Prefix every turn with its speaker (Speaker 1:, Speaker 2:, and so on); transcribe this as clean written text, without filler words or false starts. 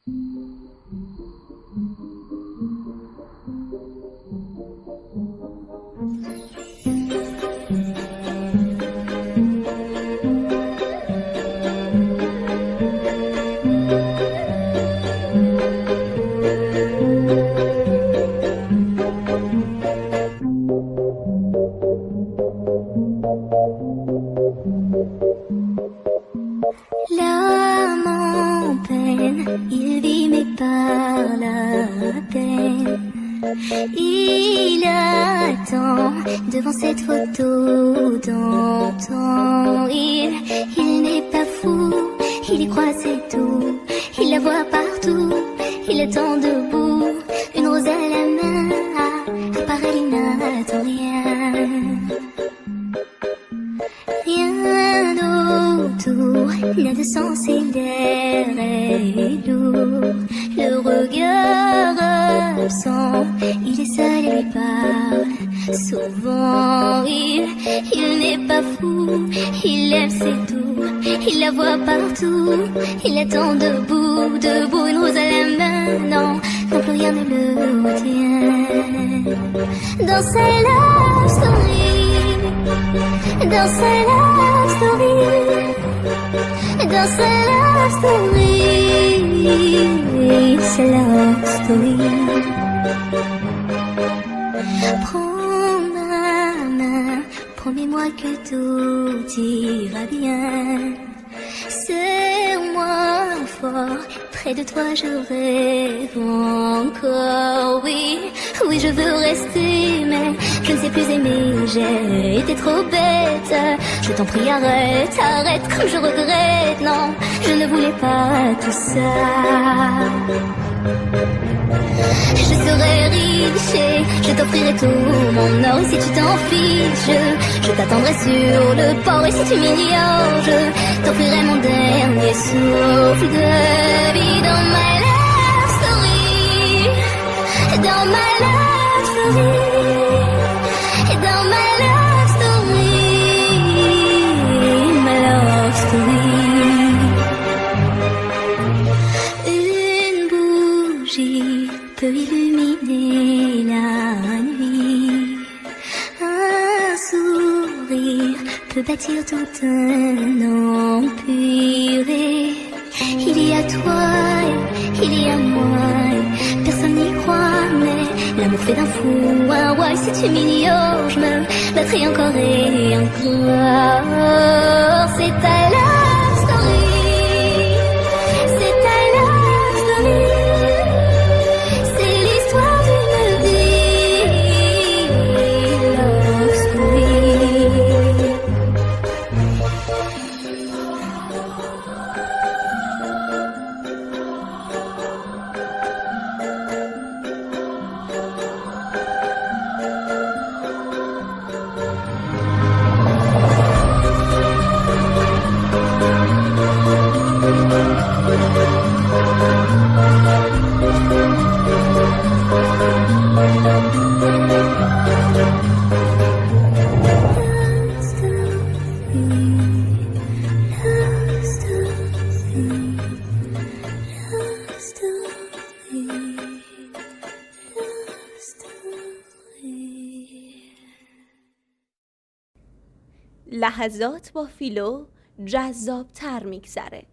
Speaker 1: L'âme en peine, il vit mais par la peine. Il attend devant cette photo d'antan. Il n'est pas fou, il y croit c'est tout. Il la voit partout, il attend debout. Une rose à la main, à part elle il n'attend rien. Rien autour n'a de sens et l'air est lourd. Le regard absent, il est seul et lui parle souvent. Il n'est pas fou, il aime c'est tout. Il la voit partout, il attend debout, debout. Une rose à la main, non, non plus rien ne le retient. Dans sa love story, dans sa love story, dans sa love story, sa love story. Prends ma main, promets-moi que tout ira bien. Serre-moi fort, près de toi je rêve encore. Oui, oui je veux rester, mais je ne sais plus aimer, j'ai été trop bête. Je t'en prie arrête, arrête comme je regrette. Non, je ne voulais pas tout ça. Je serai riche et je t'offrirai tout mon or. Et si tu t'en fiches, je t'attendrai sur le port. Et si tu m'ignores, je t'offrirai mon dernier souffle de vie. Dans ma love story, dans ma love story, dans ma love story, ma love story. Une bougie peut illuminer la nuit. Un sourire peut bâtir tout un empire. Il y a toi, il y a moi, personne n'y croit, mais l'amour fait d'un fou un roi. Et si tu m'ignores, je me battrai encore et encore. C'est ta love story, c'est ta love story. C'est l'histoire d'une vie, love story.
Speaker 2: لحظات با فیلو جذاب تر میگذره.